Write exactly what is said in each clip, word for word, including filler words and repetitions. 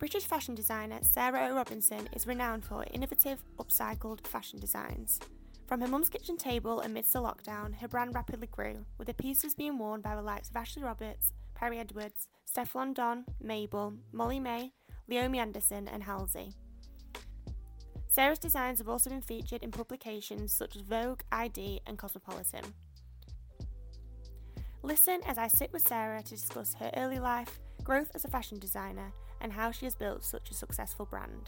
British fashion designer Sarah O. Robinson is renowned for innovative, upcycled fashion designs. From her mum's kitchen table amidst the lockdown, her brand rapidly grew, with her pieces being worn by the likes of Ashley Roberts, Perry Edwards, Stefflon Don, Mabel, Molly May, Leomi Anderson and Halsey. Sarah's designs have also been featured in publications such as Vogue, I D and Cosmopolitan. Listen as I sit with Sarah to discuss her early life, growth as a fashion designer, and how she has built such a successful brand.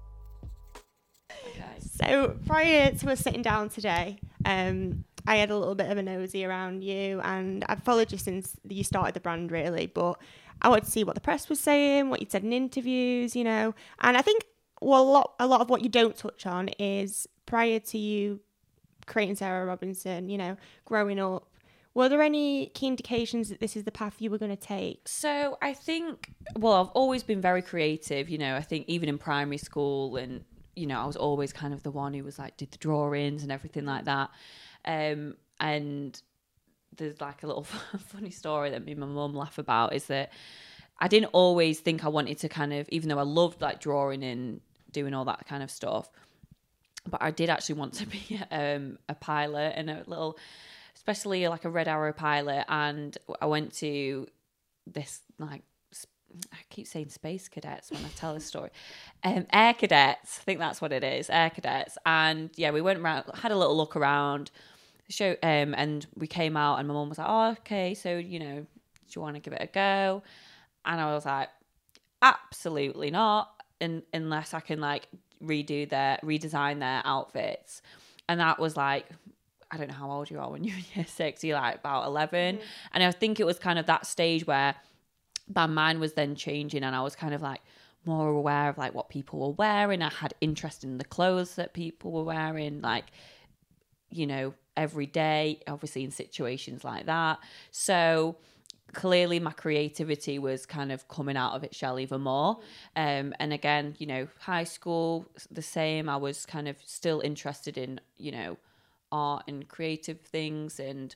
Okay. So prior to us sitting down today, um, I had a little bit of a nosy around you, and I've followed you since you started the brand, really. But I wanted to see what the press was saying, what you'd said in interviews, you know. And I think well, a lot, a lot of what you don't touch on is prior to you creating Sarah Robinson, you know, growing up. Were there any key indications that this is the path you were going to take? So I think, well, I've always been very creative, you know, I think even in primary school and, you know, I was always kind of the one who was like, did the drawings and everything like that. Um, and there's like a little funny story that me and my mum laugh about is that I didn't always think I wanted to kind of, even though I loved like drawing and doing all that kind of stuff, but I did actually want to be um, a pilot and a little... especially like a Red Arrow pilot, and I went to this like I keep saying space cadets when I tell this story, um, air cadets. I think that's what it is, air cadets. And yeah, we went around, had a little look around, show, um, and we came out, and my mum was like, "Oh, okay, so you know, do you want to give it a go?" And I was like, "Absolutely not, in, unless I can like redo their redesign their outfits." And that was like, I don't know how old you are when you're in year six, you're like about eleven. Mm-hmm. And I think it was kind of that stage where my mind was then changing, and I was kind of like more aware of like what people were wearing. I had interest in the clothes that people were wearing, like, you know, every day, obviously in situations like that. So clearly my creativity was kind of coming out of its shell even more. Um, and again, you know, high school, the same. I was kind of still interested in, you know, art and creative things. And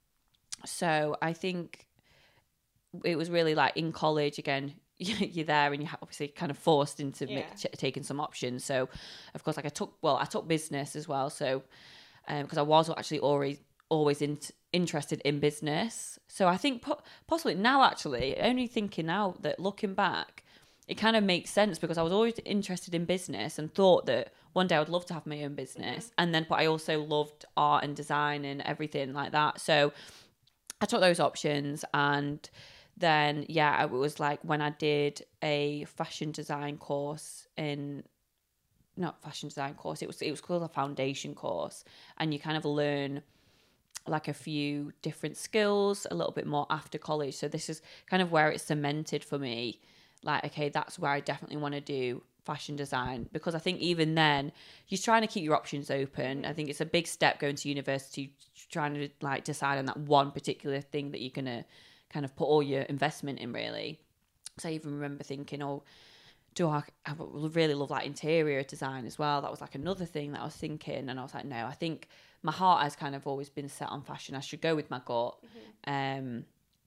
so I think it was really like in college, again, you're there and you're obviously kind of forced into yeah. make, t- taking some options. So of course, like I took, well, I took business as well. So, um, because I was actually always, always in, interested in business. So I think po- possibly now, actually, only thinking now that looking back, it kind of makes sense, because I was always interested in business and thought that one day I would love to have my own business. Mm-hmm. And then, but I also loved art and design and everything like that. So I took those options. And then, yeah, it was like when I did a fashion design course in, not fashion design course, it was, it was called a foundation course. And you kind of learn like a few different skills a little bit more after college. So this is kind of where it's cemented for me. Like, okay, that's where I definitely want to do fashion design, because I think even then you're trying to keep your options open. I think it's a big step going to university, trying to like decide on that one particular thing that you're going to kind of put all your investment in, really. So I even remember thinking, oh, do I, I really love like interior design as well. That was like another thing that I was thinking. And I was like, no, I think my heart has kind of always been set on fashion. I should go with my gut. Mm-hmm. Um,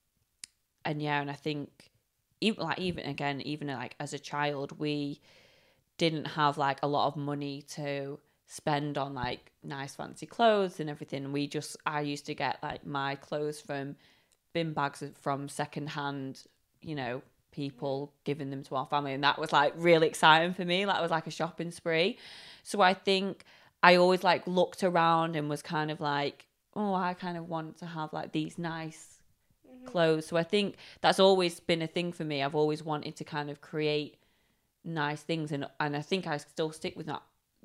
and yeah, and I think even like, even again, even like as a child, we didn't have like a lot of money to spend on like nice fancy clothes and everything. We just, I used to get like my clothes from bin bags from secondhand, you know, people giving them to our family. And that was like really exciting for me. That was like a shopping spree. So I think I always like looked around and was kind of like, oh, I kind of want to have like these nice mm-hmm. clothes. So I think that's always been a thing for me. I've always wanted to kind of create nice things, and and I think I still stick with that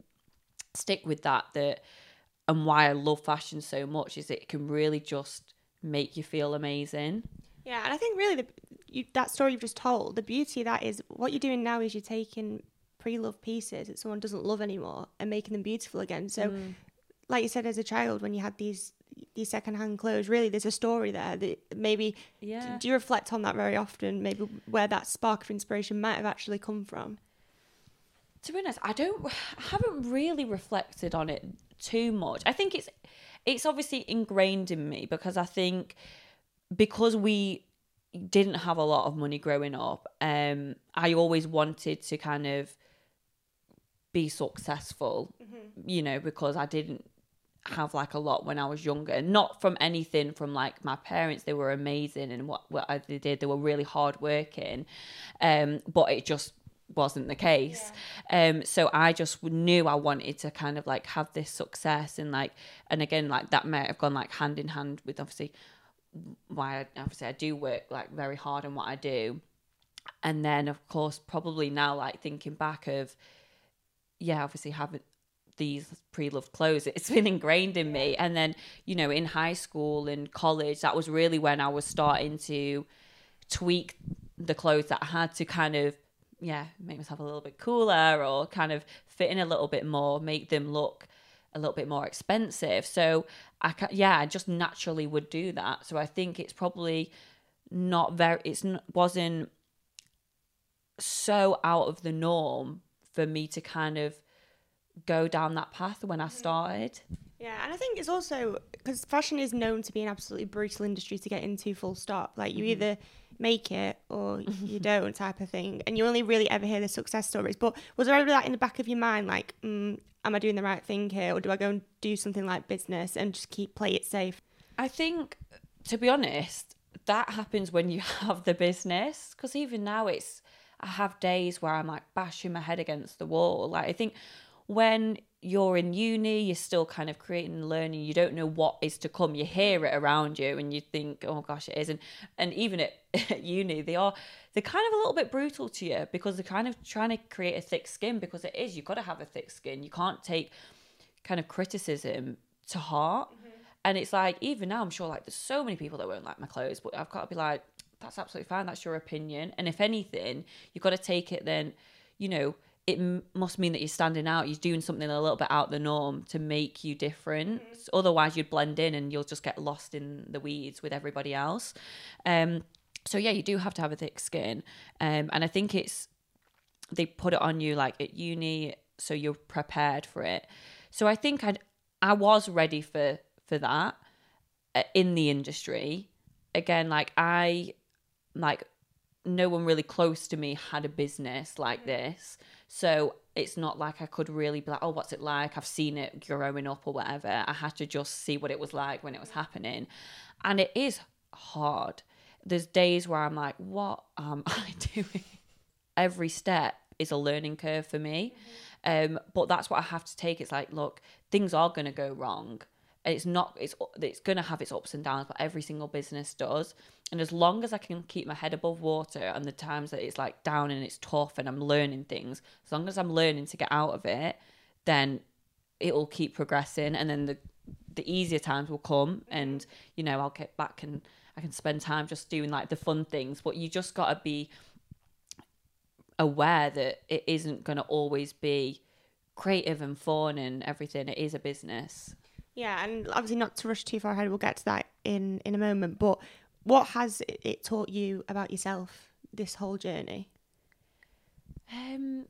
stick with that that and why I love fashion so much is it can really just make you feel amazing. Yeah, and I think really the you, that story you've just told, the beauty of that is what you're doing now is you're taking pre-loved pieces that someone doesn't love anymore and making them beautiful again. So mm. like you said, as a child, when you had these these secondhand clothes, really there's a story there that maybe yeah. do you reflect on that very often, maybe where that spark of inspiration might have actually come from? To be honest, I don't I haven't really reflected on it too much. I think it's it's obviously ingrained in me, because I think because we didn't have a lot of money growing up. Um, I always wanted to kind of be successful, mm-hmm. you know, because I didn't have like a lot when I was younger. Not from anything from like my parents. They were amazing and what, what they did. They were really hardworking. Um, but it just wasn't the case. Yeah. Um, so I just knew I wanted to kind of like have this success and like, and again, like that might have gone like hand in hand with obviously why I, obviously I do work like very hard on what I do. And then of course, probably now like thinking back of, yeah, obviously having these pre-loved clothes, it's been ingrained in me. And then, you know, in high school and college, that was really when I was starting to tweak the clothes that I had to kind of, yeah, make myself a little bit cooler or kind of fit in a little bit more, make them look a little bit more expensive. So I ca- yeah, I just naturally would do that. So I think it's probably not very, it's not, wasn't so out of the norm for me to kind of go down that path when I started. Yeah, and I think it's also because fashion is known to be an absolutely brutal industry to get into, full stop. Like you mm-hmm. either make it or you don't type of thing, and you only really ever hear the success stories. But was there ever that in the back of your mind, like, mm, am I doing the right thing here, or do I go and do something like business and just keep play it safe? I think, to be honest, that happens when you have the business, because even now it's, I have days where I'm like bashing my head against the wall. Like I think when you're in uni, you're still kind of creating and learning. You don't know what is to come. You hear it around you and you think, oh gosh, it is. And, and even at, at uni, they are, they're kind of a little bit brutal to you because they're kind of trying to create a thick skin, because it is, you've got to have a thick skin. You can't take kind of criticism to heart. Mm-hmm. And it's like, even now, I'm sure like there's so many people that won't like my clothes, but I've got to be like, that's absolutely fine. That's your opinion. And if anything, you've got to take it then, you know, it m- must mean that you're standing out. You're doing something a little bit out the norm to make you different. Mm-hmm. Otherwise, you'd blend in and you'll just get lost in the weeds with everybody else. Um, so yeah, you do have to have a thick skin. Um, and I think it's, they put it on you like at uni, so you're prepared for it. So I think I I was ready for, for that uh, in the industry. Again, like I, like no one really close to me had a business like this. So it's not like I could really be like, oh, what's it like? I've seen it growing up or whatever. I had to just see what it was like when it was happening. And it is hard. There's days where I'm like, what am I doing? Every step is a learning curve for me. Mm-hmm. Um, but that's what I have to take. It's like, look, things are going to go wrong. It's not, it's, it's going to have its ups and downs, but every single business does. And as long as I can keep my head above water and the times that it's like down and it's tough and I'm learning things, as long as I'm learning to get out of it, then it'll keep progressing. And then the, the easier times will come and, you know, I'll get back and I can spend time just doing like the fun things. But you just got to be aware that it isn't going to always be creative and fun and everything. It is a business. Yeah, and obviously not to rush too far ahead, we'll get to that in, in a moment, but what has it, it taught you about yourself, this whole journey? Um,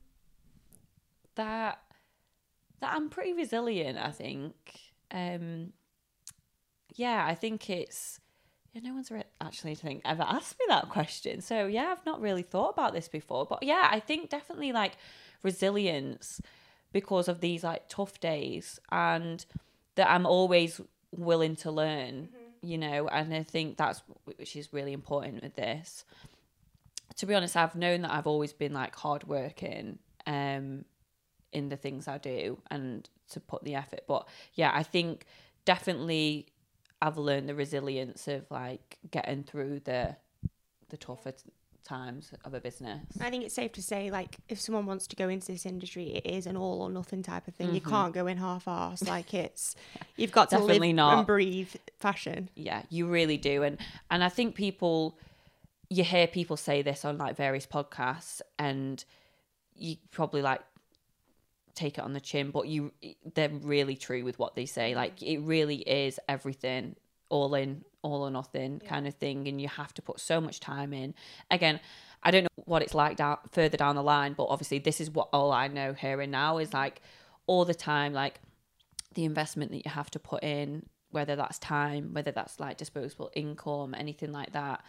that that I'm pretty resilient, I think. Um, yeah, I think it's, yeah, no one's re- actually, I think, ever asked me that question. So yeah, I've not really thought about this before, but yeah, I think definitely like resilience because of these like tough days, and that I'm always willing to learn, mm-hmm. you know, and I think that's, which is really important with this. To be honest, I've known that I've always been like hardworking um, in the things I do and to put the effort. But yeah, I think definitely I've learned the resilience of like getting through the the tougher t- times of a business. I think it's safe to say, like, if someone wants to go into this industry, it is an all or nothing type of thing. Mm-hmm. You can't go in half-arse. Like, it's, you've got to Definitely live not. and breathe fashion. Yeah, you really do. And and I think people, you hear people say this on like various podcasts, and you probably like take it on the chin, but you, they're really true with what they say. Like, it really is everything, all in, all or nothing, yeah. kind of thing, and you have to put so much time in. Again, I don't know what it's like down further down the line, but obviously this is what all I know here and now is like all the time, like the investment that you have to put in, whether that's time, whether that's like disposable income, anything like that.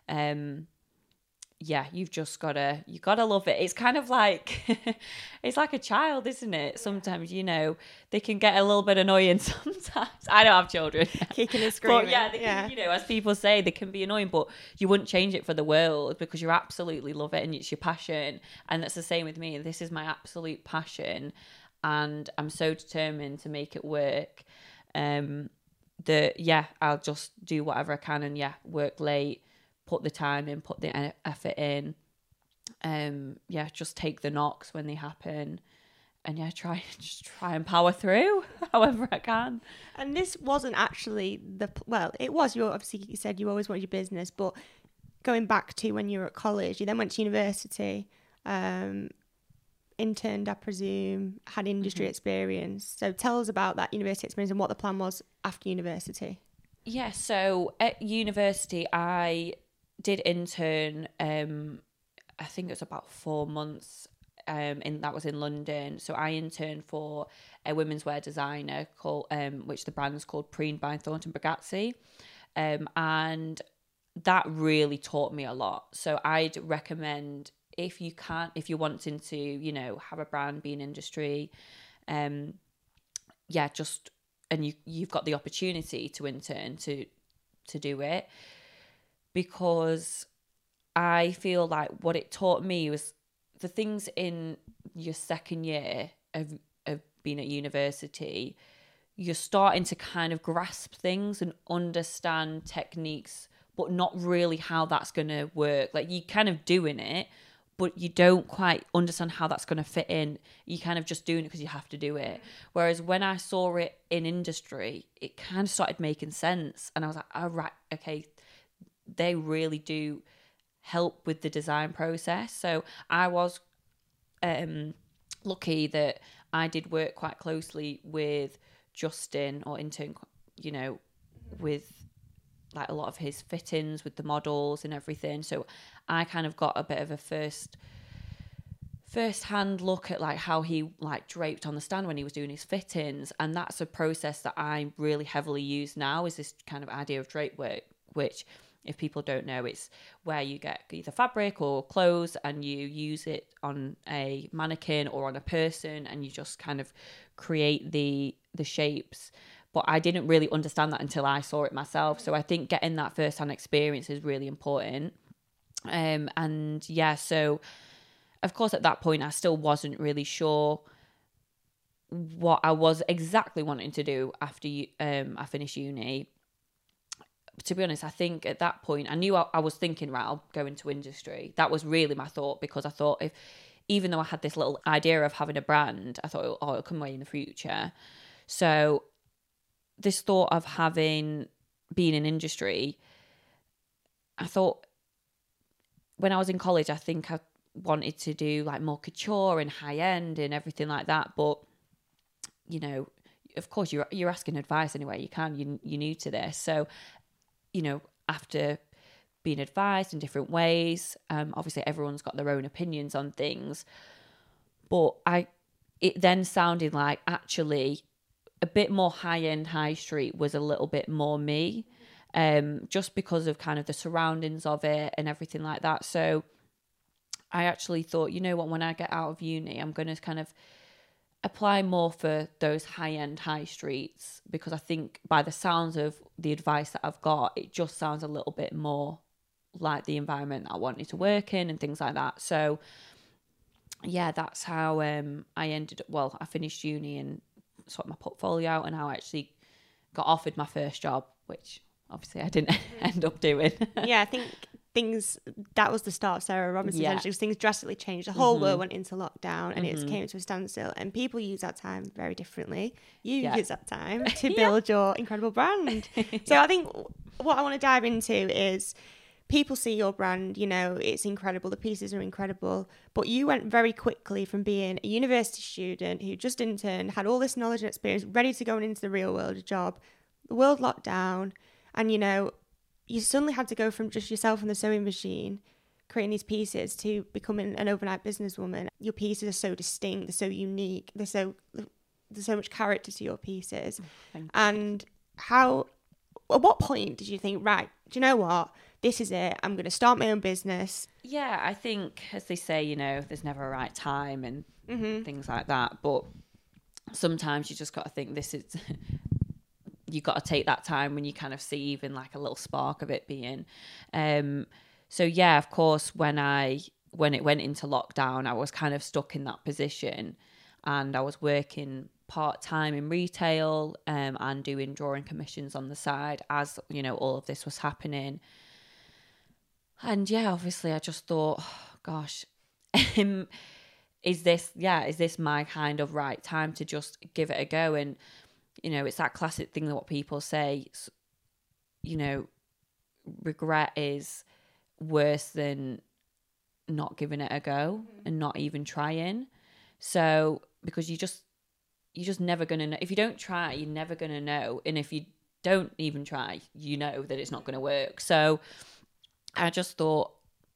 um, yeah, you've just gotta, you gotta love it. It's kind of like, it's like a child, isn't it? Sometimes, you know, they can get a little bit annoying sometimes. I don't have children. Kicking and screaming. But yeah, they can, yeah, you know, as people say, they can be annoying, but you wouldn't change it for the world because you absolutely love it and it's your passion. And that's the same with me. This is my absolute passion and I'm so determined to make it work. Um, that, yeah, I'll just do whatever I can and, yeah, work late. Put the time in, put the effort in. Um, yeah, just take the knocks when they happen, and yeah, try just try and power through however I can. And this wasn't actually the well, it was. You obviously you said you always wanted your business, but going back to when you were at college, you then went to university, um, interned, I presume, had industry mm-hmm. experience. So tell us about that university experience and what the plan was after university. Yeah, so at university, I did intern, um, I think it was about four months, um, and that was in London. So I interned for a women's wear designer called, um, which the brand's called Preen by Thornton Bugatti, um, and that really taught me a lot. So I'd recommend if you can't, if you're wanting to, you know, have a brand, be in industry, um, yeah, just and you you've got the opportunity to intern to to do it. Because I feel like what it taught me was the things in your second year of, of being at university, you're starting to kind of grasp things and understand techniques, but not really how that's going to work. Like you're kind of doing it, but you don't quite understand how that's going to fit in. You're kind of just doing it because you have to do it. Whereas when I saw it in industry, it kind of started making sense. And I was like, oh, right, okay, they really do help with the design process. So I was um, lucky that I did work quite closely with Justin or intern, you know, with like a lot of his fittings with the models and everything. So I kind of got a bit of a first first hand look at like how he like draped on the stand when he was doing his fittings. And that's a process that I really heavily use now, is this kind of idea of drape work, which if people don't know, it's where you get either fabric or clothes and you use it on a mannequin or on a person and you just kind of create the the shapes. But I didn't really understand that until I saw it myself. So I think getting that first-hand experience is really important. Um, and yeah, so of course at that point I still wasn't really sure what I was exactly wanting to do after um, I finished uni. To be honest, I think at that point, I knew I, I was thinking, right, I'll go into industry. That was really my thought, because I thought if, even though I had this little idea of having a brand, I thought, oh, it'll come away in the future. So this thought of having, being in industry, I thought when I was in college, I think I wanted to do like more couture and high end and everything like that. But, you know, of course you're, you're asking advice anyway. You can, you, you're new to this. So, you know, after being advised in different ways, um, obviously everyone's got their own opinions on things, but I, it then sounded like actually a bit more high-end high street was a little bit more me, um, just because of kind of the surroundings of it and everything like that. So I actually thought, you know what, when I get out of uni, I'm going to kind of apply more for those high-end high streets, because I think by the sounds of the advice that I've got, it just sounds a little bit more like the environment that I wanted to work in and things like that. So yeah, that's how um, I ended up, well, I finished uni and sorted my portfolio out, and how I actually got offered my first job, which obviously I didn't end up doing. Yeah, I think things, that was the start of Sarah Robinson. Yeah. Essentially, things drastically changed. The whole mm-hmm. world went into lockdown, and mm-hmm. it came to a standstill. And people use that time very differently. You yeah. use that time to build yeah. your incredible brand. So yeah. I think what I want to dive into is, people see your brand, you know, it's incredible, the pieces are incredible, but you went very quickly from being a university student who just interned, had all this knowledge and experience, ready to go into the real world job. The world locked down, and, you know, you suddenly had to go from just yourself and the sewing machine, creating these pieces, to becoming an overnight businesswoman. Your pieces are so distinct, they're so unique, they're so, there's so much character to your pieces. Thank you. And how, at what point did you think, right, do you know what? this is it, I'm going to start my own business? Yeah, I think, as they say, you know, there's never a right time and Mm-hmm. things like that. But sometimes you just got to think this is, you got to take that time when you kind of see even like a little spark of it being. Um, so yeah, of course, when I, when it went into lockdown, I was kind of stuck in that position, and I was working part-time in retail um, and doing drawing commissions on the side as, you know, all of this was happening. And yeah, obviously I just thought, oh, gosh, um, is this, yeah, is this my kind of right time to just give it a go? And, you know, it's that classic thing that what people say, you know, regret is worse than not giving it a go mm-hmm. and not even trying. So, because you just, you're just never going to know. If you don't try, you're never going to know. And if you don't even try, you know that it's not going to work. So I just thought,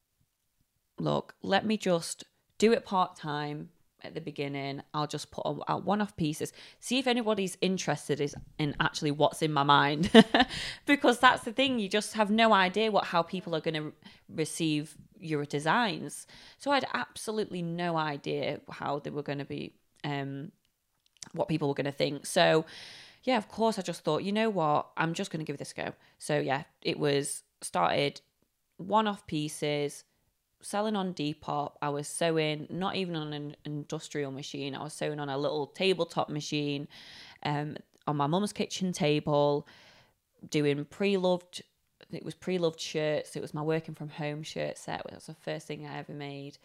look, let me just do it part-time at the beginning. I'll just put out one-off pieces, see if anybody's interested is in actually what's in my mind. Because that's the thing, you just have no idea what how people are going to receive your designs. So I had absolutely no idea how they were going to be, um, what people were going to think. So yeah, of course I just thought, you know what, I'm just going to give this a go. So yeah, it was started one-off pieces, selling on Depop. I was sewing, not even on an industrial machine. I was sewing on a little tabletop machine, um, on my mum's kitchen table, doing pre-loved, it was pre-loved shirts. It was my working from home shirt set. That was the first thing I ever made.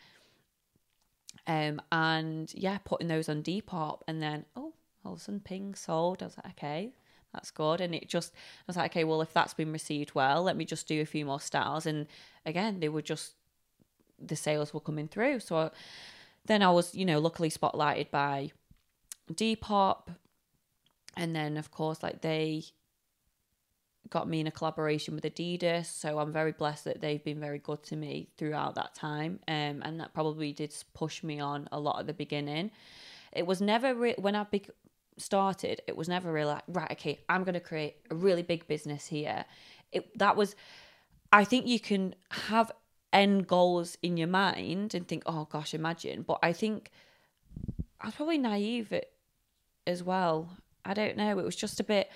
Um, and yeah, putting those on Depop, and then, oh, all of a sudden ping sold. I was like, okay, that's good. And it just, I was like, okay, well, if that's been received well, let me just do a few more styles. And again, they were just, the sales were coming through. So then I was, you know, luckily spotlighted by Depop. And then, of course, like they got me in a collaboration with Adidas. So I'm very blessed that they've been very good to me throughout that time. Um, and that probably did push me on a lot at the beginning. It was never, re- when I be- started, it was never really like, right, okay, I'm going to create a really big business here. It That was, I think you can have end goals in your mind and think, oh gosh, imagine. But I think I was probably naive as well. I don't know. It was just a bit,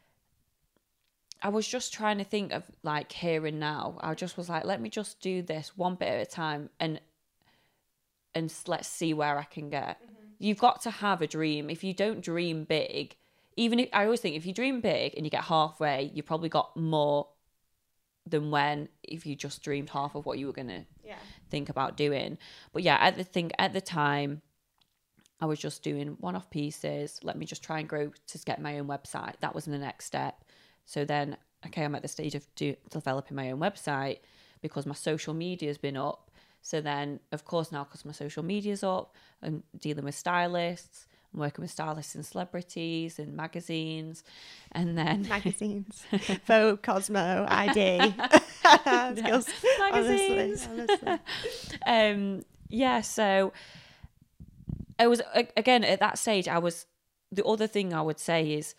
I was just trying to think of like here and now. I just was like, let me just do this one bit at a time and and let's see where I can get. Mm-hmm. You've got to have a dream. If you don't dream big, even if, I always think if you dream big and you get halfway, you probably got more than when if you just dreamed half of what you were going to yeah. think about doing. But yeah, at the thing at the time, I was just doing one-off pieces. Let me just try and grow to get my own website. That was the next step. So then, okay, I'm at the stage of do, developing my own website because my social media has been up. So then, of course, now because my social media's up, I'm dealing with stylists. I'm working with stylists and celebrities and magazines. And then... Magazines. Vogue, Cosmo, I D. Skills, magazines. Honestly, honestly. um, yeah, so... I was, again, at that stage, I was... The other thing I would say is...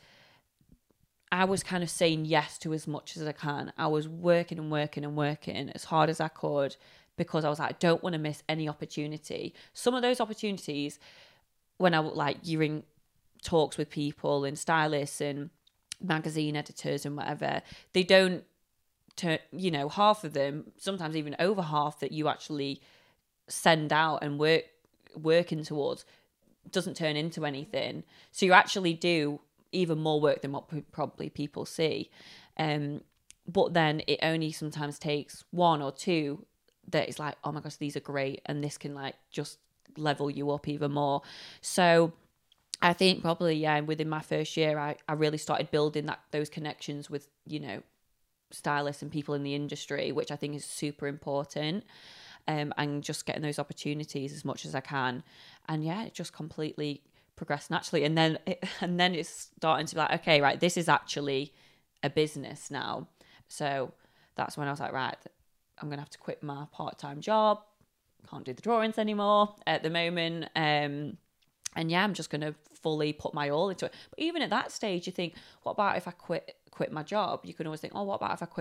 I was kind of saying yes to as much as I can. I was working and working and working as hard as I could because I was like, I don't want to miss any opportunity. Some of those opportunities, when I like you're in talks with people and stylists and magazine editors and whatever, they don't turn, you know, half of them, sometimes even over half that you actually send out and work working towards doesn't turn into anything. So you actually do even more work than what probably people see. Um, but then it only sometimes takes one or two that is like, oh my gosh, these are great. And this can like just level you up even more. So I think probably, yeah, within my first year, I, I really started building that those connections with, you know, stylists and people in the industry, which I think is super important. Um, and just getting those opportunities as much as I can. And yeah, it just completely progress naturally, and then it, and then it's starting to be like, okay, right, this is actually a business now. So that's when I was like, right, I'm gonna have to quit my part-time job. Can't do the drawings anymore at the moment. Um, and yeah, I'm just gonna fully put my all into it. But even at that stage, you think, what about if I quit quit my job? You can always think, oh, what about if I quit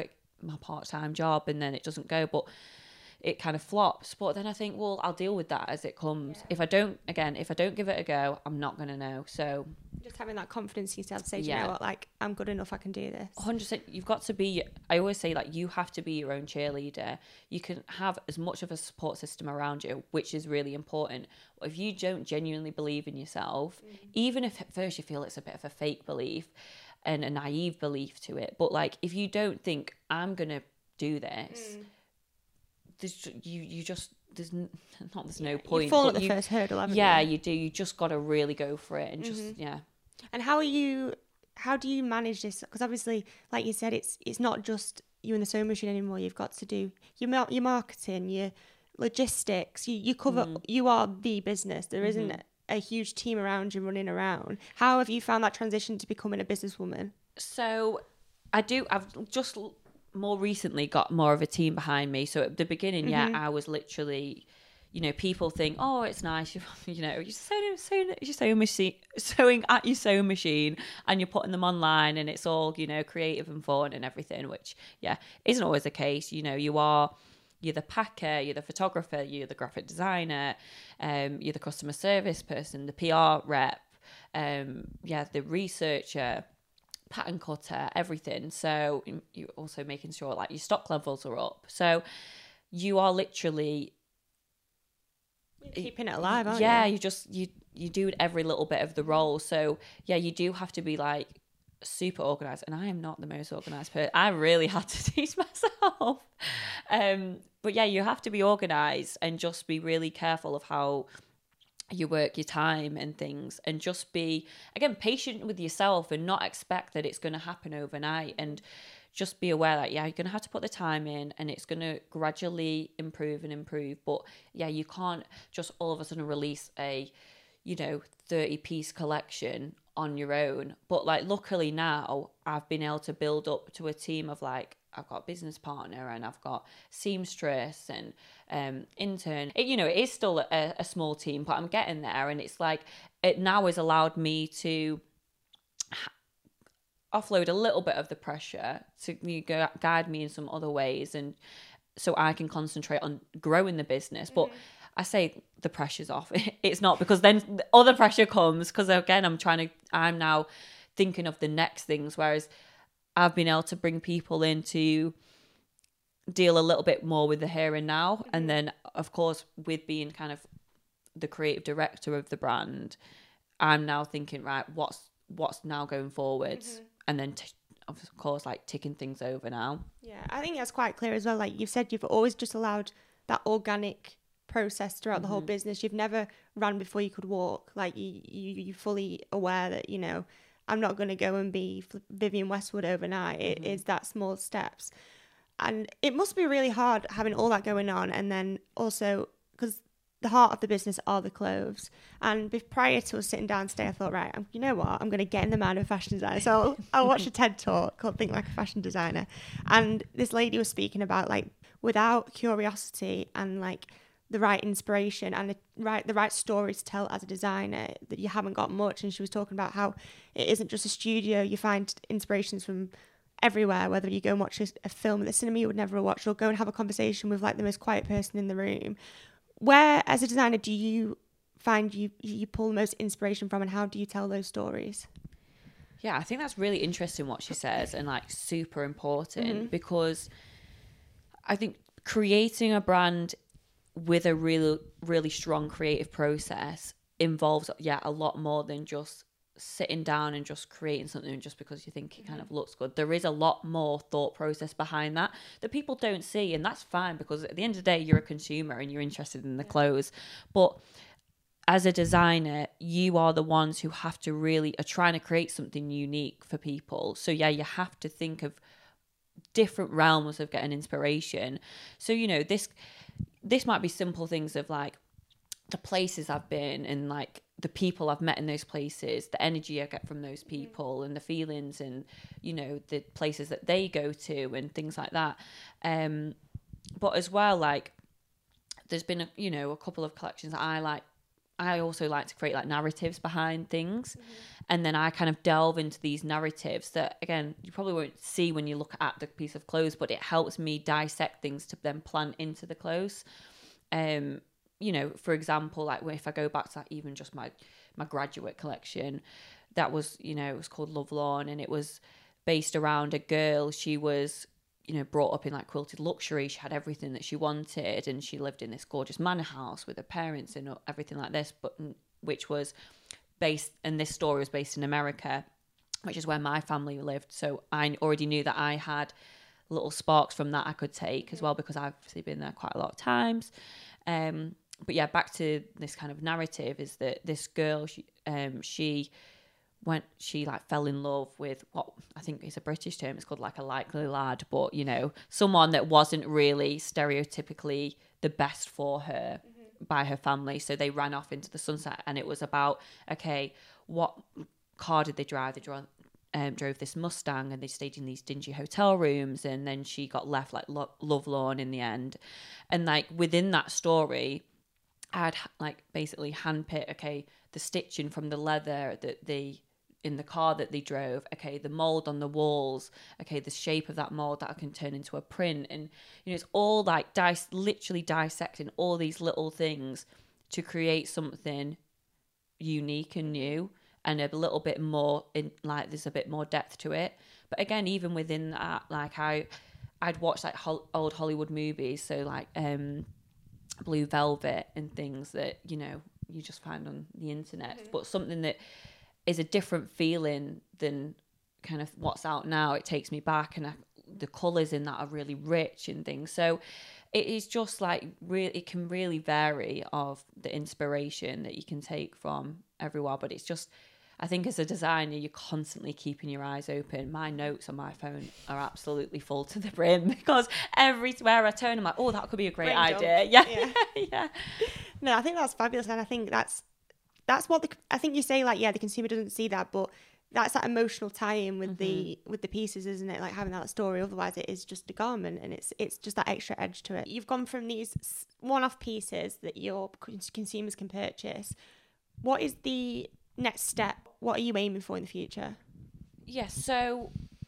my part-time job and then it doesn't go, but it kind of flops. But then I think, well, I'll deal with that as it comes. Yeah. If I don't, again, if I don't give it a go, I'm not going to know. So just having that confidence in yourself to say, yeah. you know what, like, I'm good enough, I can do this. one hundred percent. You've got to be, I always say, like, you have to be your own cheerleader. You can have as much of a support system around you, which is really important. But if you don't genuinely believe in yourself, mm. even if at first you feel it's a bit of a fake belief and a naive belief to it, but, like, if you don't think, I'm going to do this, mm. there's, you, you just, there's n- not, there's no point. You fall at the you, first hurdle, haven't yeah, you? you do. You just got to really go for it and mm-hmm. just, yeah. And how are you, how do you manage this? Because obviously, like you said, it's it's not just you and the sewing machine anymore. You've got to do your mar- your marketing, your logistics. You, you cover, mm. you are the business. There isn't mm-hmm. a huge team around you running around. How have you found that transition to becoming a businesswoman? So I do, I've just more recently got more of a team behind me. So at the beginning, mm-hmm. yeah, I was literally... You know, people think, oh, it's nice, you, you know, you're sewing, sewing, you're sewing, machine, sewing at your sewing machine and you're putting them online and it's all, you know, creative and fun and everything, which, yeah, isn't always the case. You know, you are, you're the packer, you're the photographer, you're the graphic designer, um, you're the customer service person, the P R rep, um, yeah, the researcher, pattern cutter, everything. So you're also making sure, like, your stock levels are up. So you are literally... keeping it alive, aren't yeah, you? you just you you do every little bit of the role. So yeah, you do have to be like super organized, and I am not the most organized person. I really had to teach myself. Um, but yeah, you have to be organized and just be really careful of how you work your time and things, and just be, again, patient with yourself and not expect that it's going to happen overnight. And just be aware that, yeah, you're going to have to put the time in and it's going to gradually improve and improve. But yeah, you can't just all of a sudden release a, you know, thirty piece collection on your own. But like, luckily now I've been able to build up to a team of, like, I've got a business partner and I've got seamstress and um, intern. It, you know, it is still a, a small team, but I'm getting there. And it's like, it now has allowed me to offload a little bit of the pressure to you know, guide me in some other ways, and so I can concentrate on growing the business. Mm-hmm. But I say the pressure's off. It's not, because then other pressure comes, because again, I'm trying to, I'm now thinking of the next things, whereas I've been able to bring people in to deal a little bit more with the here and now. Mm-hmm. And then, of course, with being kind of the creative director of the brand, I'm now thinking, right, what's what's now going forwards? Mm-hmm. And then, t- of course, like, ticking things over now. Yeah, I think that's quite clear as well. Like you've said, you've always just allowed that organic process throughout mm-hmm. the whole business. You've never ran before you could walk. Like, you, you, you're fully aware that, you know, I'm not going to go and be Vivienne Westwood overnight. Mm-hmm. It is that small steps. And it must be really hard having all that going on. And then also, because the heart of the business are the clothes. And prior to us sitting down today, I thought, right, you know what, I'm going to get in the mind of a fashion designer. So I watched a TED talk called Think Like a Fashion Designer. And this lady was speaking about, like, without curiosity and, like, the right inspiration and the right the right story to tell as a designer, that you haven't got much. And she was talking about how it isn't just a studio. You find inspirations from everywhere, whether you go and watch a, a film at the cinema you would never watch, or go and have a conversation with, like, the most quiet person in the room. Where, as a designer, do you find you you pull the most inspiration from, and how do you tell those stories? Yeah, I think that's really interesting what she says, and, like, super important, mm-hmm. because I think creating a brand with a really, really strong creative process involves, yeah, a lot more than just sitting down and just creating something just because you think it kind of looks good. There is a lot more thought process behind that that people don't see, and that's fine, because at the end of the day, you're a consumer and you're interested in the clothes. But as a designer, you are the ones who have to really are trying to create something unique for people. So yeah, you have to think of different realms of getting inspiration. So, you know, this this might be simple things of, like, the places I've been and, like, the people I've met in those places, the energy I get from those people and the feelings and, you know, the places that they go to and things like that. Um, but as well, like, there's been, a, you know, a couple of collections that I, like, I also like to create like narratives behind things. Mm-hmm. And then I kind of delve into these narratives that, again, you probably won't see when you look at the piece of clothes, but it helps me dissect things to then plant into the clothes. Um, you know, for example, like if I go back to like even just my, my graduate collection, that was, you know, it was called Lovelorn, and it was based around a girl. She was, you know, brought up in like quilted luxury. She had everything that she wanted, and she lived in this gorgeous manor house with her parents and everything like this, but which was based, and this story was based in America, which is where my family lived. So I already knew that I had little sparks from that I could take as well, because I've obviously been there quite a lot of times. Um, but yeah, back to this kind of narrative is that this girl, she, um, she went, she like fell in love with what I think is a British term. It's called like a likely lad, but you know, someone that wasn't really stereotypically the best for her mm-hmm. by her family. So they ran off into the sunset, and it was about, okay, what car did they drive? They drove, um, drove this Mustang, and they stayed in these dingy hotel rooms, and then she got left like lo- lovelorn in the end. And like within that story, I'd like basically handpick, okay, the stitching from the leather that they in the car that they drove, okay, the mold on the walls, okay, the shape of that mold that I can turn into a print. And you know, it's all like dis- literally dissecting all these little things to create something unique and new, and a little bit more in, like there's a bit more depth to it. But again, even within that, like I I'd watch like ho- old Hollywood movies, so like um Blue Velvet and things that, you know, you just find on the internet, mm-hmm. but something that is a different feeling than kind of what's out now. It takes me back, and I, the colours in that are really rich and things. So it is just like really, it can really vary of the inspiration that you can take from everywhere. But it's just, I think as a designer, you're constantly keeping your eyes open. My notes on my phone are absolutely full to the brim, because everywhere I turn, I'm like, oh, that could be a great Brain idea. dump. Yeah. Yeah. yeah. No, I think that's fabulous. And I think that's, that's what the, I think you say, like, yeah, the consumer doesn't see that, but that's that emotional tie-in with mm-hmm. the with the pieces, isn't it? Like having that story. Otherwise, it is just a garment, and it's it's just that extra edge to it. You've gone from these one-off pieces that your consumers can purchase. What is the next step? What are you aiming for in the future? Yes, yeah, so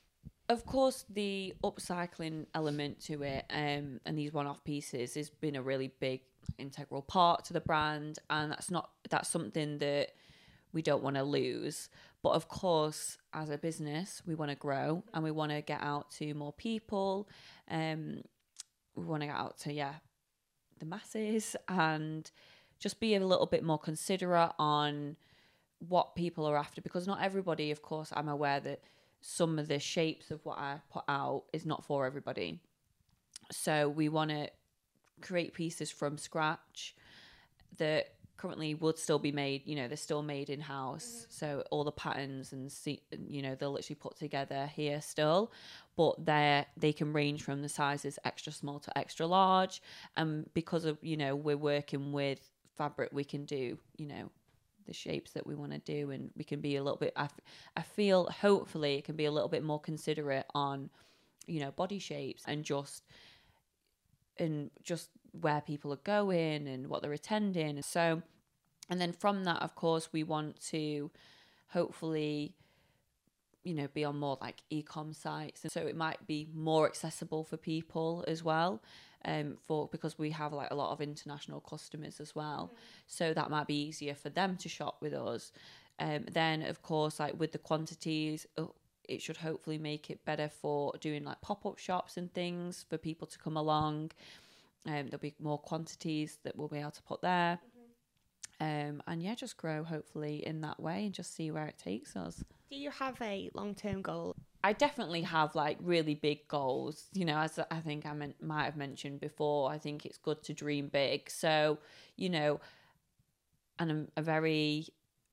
of course the upcycling element to it, um, and these one-off pieces has been a really big integral part to the brand, and that's not that's something that we don't want to lose. But of course, as a business, we want to grow, and we want to get out to more people. Um, we want to get out to yeah, the masses, and just be a little bit more considerate on what people are after, because not everybody, of course, I'm aware that some of the shapes of what I put out is not for everybody. So we want to create pieces from scratch that currently would still be made, you know, they're still made in house. Mm-hmm. So all the patterns and see, you know, they're literally put together here still, but they're they can range from the sizes extra small to extra large. And because of, you know, we're working with fabric, we can do, you know, the shapes that we want to do, and we can be a little bit, I, I feel hopefully it can be a little bit more considerate on, you know, body shapes, and just and just where people are going and what they're attending. So, and then from that, of course, we want to hopefully, you know, be on more like e-com sites, and so it might be more accessible for people as well, um, for because we have like a lot of international customers as well, mm-hmm. so that might be easier for them to shop with us. Um, then of course, like with the quantities, it should hopefully make it better for doing like pop-up shops and things for people to come along. Um, there'll be more quantities that we'll be able to put there. Mm-hmm. Um, and yeah, just grow hopefully in that way and just see where it takes us. Do you have a long-term goal? I definitely have like really big goals. You know, as I think I meant, might have mentioned before, I think it's good to dream big. So, you know, and I'm a very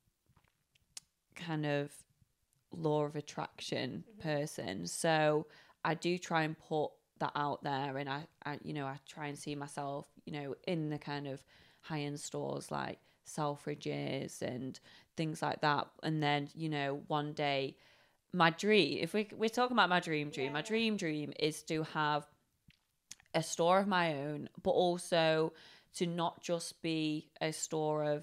kind of law of attraction mm-hmm. person. So I do try and put that out there, and I, I, you know, I try and see myself, you know, in the kind of high-end stores like Selfridges and things like that. And then, you know, one day, my dream, if we, we're talking about my dream dream, yeah. my dream dream is to have a store of my own, but also to not just be a store of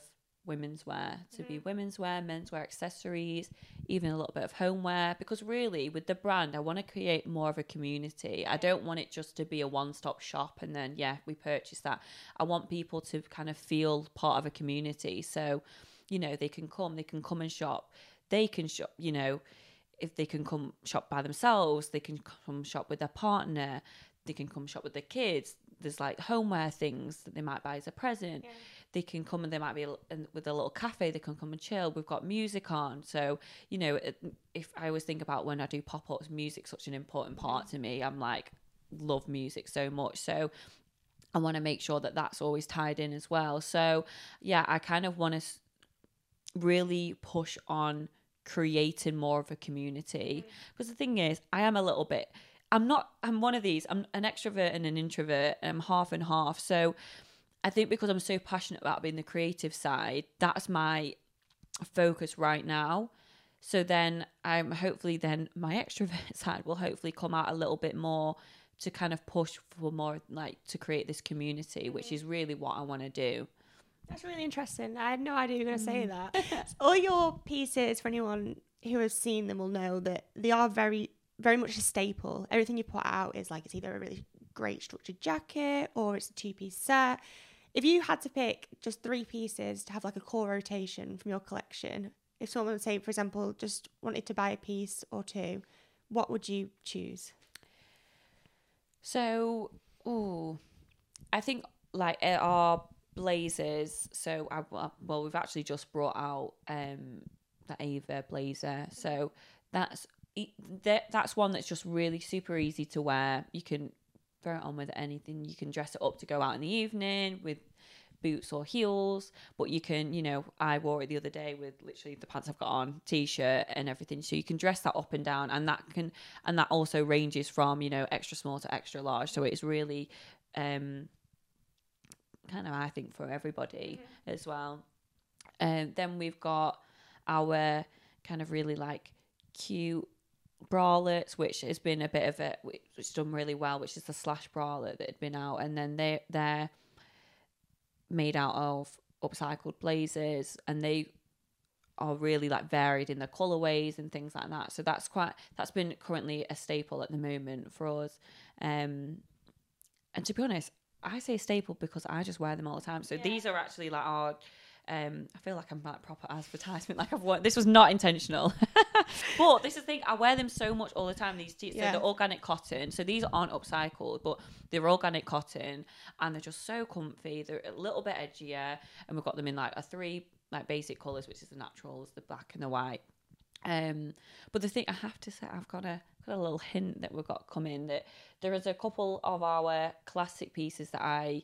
women's wear to be women's wear, men's wear, accessories, even a little bit of homeware, because really with the brand I want to create more of a community. I don't want it just to be a one-stop shop and then yeah we purchase that. I want people to kind of feel part of a community, so you know they can come they can come and shop, they can shop, you know, if they can come shop by themselves, they can come shop with their partner, they can come shop with their kids. There's like homeware things that they might buy as a present. Yeah. They can come and they might be with a little cafe. They can come and chill. We've got music on. So, you know, if I always think about when I do pop-ups, music's such an important part to me. I'm like, love music so much. So I want to make sure that that's always tied in as well. So yeah, I kind of want to really push on creating more of a community. Because mm. the thing is, I am a little bit... I'm not, I'm one of these, I'm an extrovert and an introvert, and I'm half and half. So I think because I'm so passionate about being the creative side, that's my focus right now. So then I'm hopefully then my extrovert side will hopefully come out a little bit more to kind of push for more, like to create this community, which is really what I want to do. That's really interesting. I had no idea you were going to say that. All your pieces, for anyone who has seen them will know that they are very... very much a staple. Everything you put out is like it's either a really great structured jacket or it's a two-piece set. If you had to pick just three pieces to have like a core rotation from your collection, if someone would say, for example, just wanted to buy a piece or two, what would you choose? So, ooh, I think like our blazers. So, I, well, we've actually just brought out um the Ava blazer. So that's that's one that's just really super easy to wear. You can throw it on with anything. You can dress it up to go out in the evening with boots or heels, but you can, you know, I wore it the other day with literally the pants I've got on, t-shirt and everything, so you can dress that up and down, and that can and that also ranges from, you know, extra small to extra large, so it's really um kind of, I think, for everybody mm-hmm. as well. And um, then we've got our kind of really like cute bralettes, which has been a bit of a, which has done really well, which is the slash bralette that had been out, and then they they're made out of upcycled blazers, and they are really like varied in the colorways and things like that. So that's quite that's been currently a staple at the moment for us. Um, and to be honest, I say staple because I just wear them all the time. So yeah. These are actually like our. Um, I feel like I'm like proper advertisement. Like I've worn. This was not intentional, but this is the thing. I wear them so much all the time. These t- yeah. so they're organic cotton. So these aren't upcycled, but they're organic cotton, and they're just so comfy. They're a little bit edgier, and we've got them in like a three like basic colours, which is the naturals, the black and the white. Um, but the thing I have to say, I've got a got a little hint that we've got coming. That there is a couple of our classic pieces that I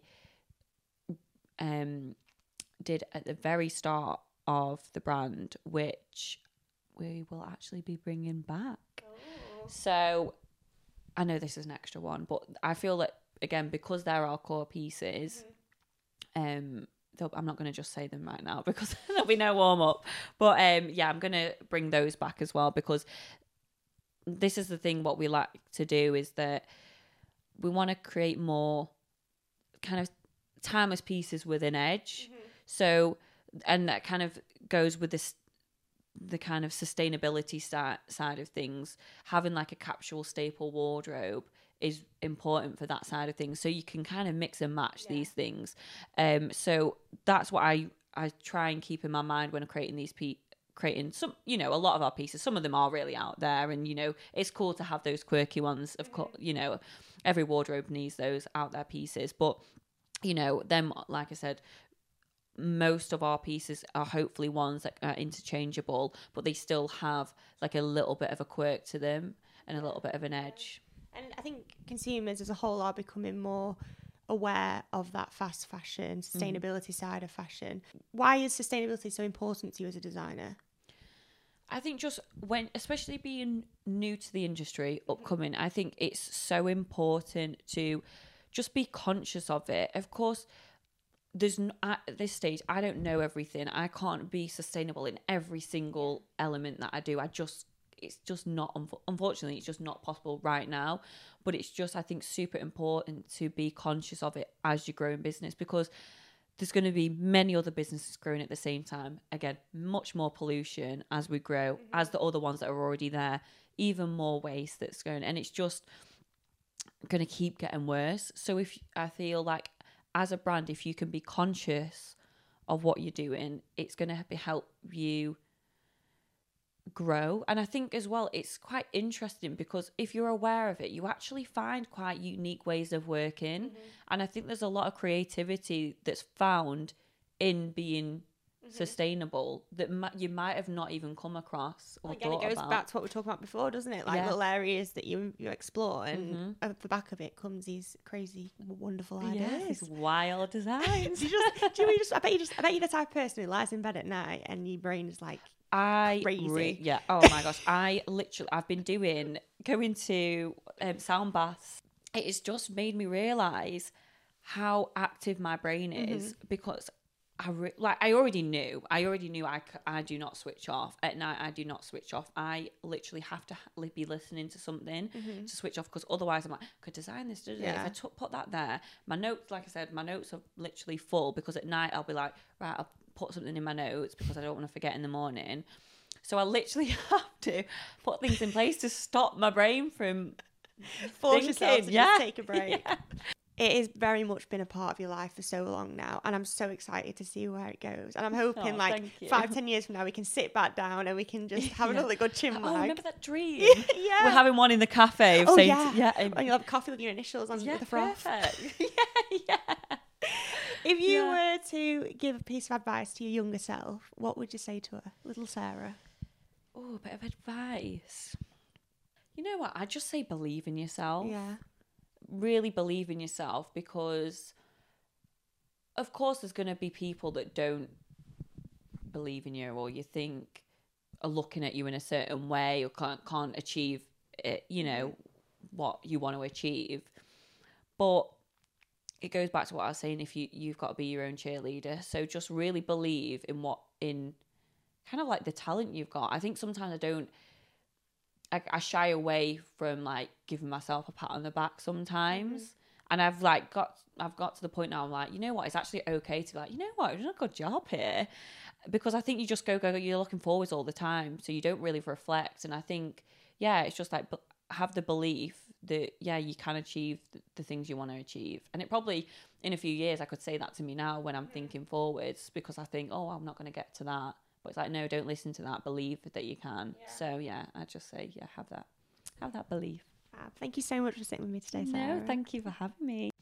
um. did at the very start of the brand, which we will actually be bringing back. Oh. So I know this is an extra one, but I feel that again, because they're our core pieces, mm-hmm. um I'm not going to just say them right now because there'll be no warm up, but um yeah I'm going to bring those back as well, because this is the thing, what we like to do is that we want to create more kind of timeless pieces with an edge. Mm-hmm. So, and that kind of goes with this, the kind of sustainability sta- side of things. Having like a capsule staple wardrobe is important for that side of things. So you can kind of mix and match yeah. these things. Um, so that's what I, I try and keep in my mind when I'm creating these pe- creating some, you know, a lot of our pieces. Some of them are really out there, and you know, it's cool to have those quirky ones. Of mm-hmm. course, you know, every wardrobe needs those out there pieces, but you know, them, like I said, most of our pieces are hopefully ones that are interchangeable, but they still have like a little bit of a quirk to them and a little bit of an edge. And I think consumers as a whole are becoming more aware of that fast fashion, sustainability mm. side of fashion. Why is sustainability so important to you as a designer? I think just when, especially being new to the industry, upcoming, I think it's so important to just be conscious of it. Of course, there's no, at this stage, I don't know everything. I can't be sustainable in every single element that I do. I just, it's just not, unfortunately, it's just not possible right now. But it's just, I think, super important to be conscious of it as you grow in business, because there's going to be many other businesses growing at the same time. Again, much more pollution as we grow, mm-hmm. as the other ones that are already there, even more waste that's going, and it's just going to keep getting worse. So if I feel like as a brand, if you can be conscious of what you're doing, it's going to help you grow. And I think as well, it's quite interesting because if you're aware of it, you actually find quite unique ways of working. Mm-hmm. And I think there's a lot of creativity that's found in being mm-hmm. sustainable that m- you might have not even come across or well, again, thought it goes about. back to what we were talking about before, doesn't it? Like yeah. little areas that you you explore, and mm-hmm. off the back of it comes these crazy, wonderful ideas. Yeah, these wild designs. you just, do you just? I bet you just. I bet you're the type of person who lies in bed at night and your brain is like. I crazy. Re- yeah. Oh my gosh. I literally I've been doing going to um, sound baths. It has just made me realise how active my brain is mm-hmm. because I re- like I already knew. I already knew I, c- I do not switch off at night. I do not switch off. I literally have to ha- be listening to something mm-hmm. to switch off because otherwise I'm like, I could design this. Yeah. If I t- put that there, my notes, like I said, my notes are literally full because at night I'll be like, right, I'll put something in my notes because I don't want to forget in the morning. So I literally have to put things in place to stop my brain from force yourself to yeah. just take a break. Yeah. It has very much been a part of your life for so long now, and I'm so excited to see where it goes. And I'm hoping, oh, like five, ten years from now, we can sit back down and we can just have yeah. another good chin wag. Oh, remember that dream? yeah, we're having one in the cafe. Of oh saying, yeah, yeah, and you'll have coffee with your initials on yeah, the froth. yeah, yeah. If you yeah. were to give a piece of advice to your younger self, what would you say to her, little Sarah? Oh, a bit of advice. You know what? I'd just say believe in yourself. Yeah. Really believe in yourself because, of course, there's going to be people that don't believe in you or you think are looking at you in a certain way or can't, can't achieve it, you know, what you want to achieve. But it goes back to what I was saying, if you, you've got to be your own cheerleader. So just really believe in what, in kind of like the talent you've got. I think sometimes I don't, I, I shy away from like giving myself a pat on the back sometimes. Mm-hmm. And I've like got, I've got to the point now I'm like, you know what, it's actually okay to be like, you know what, you've done a good job here. Because I think you just go, go, go, you're looking forwards all the time. So you don't really reflect. And I think, yeah, it's just like, have the belief that, yeah, you can achieve the, the things you want to achieve. And it probably, in a few years, I could say that to me now when I'm thinking forwards because I think, oh, I'm not going to get to that. But it's like, no, don't listen to that. Believe that you can. Yeah. So, yeah, I just say, yeah, have that, have that belief. Thank you so much for sitting with me today, Sarah. No, thank you for having me.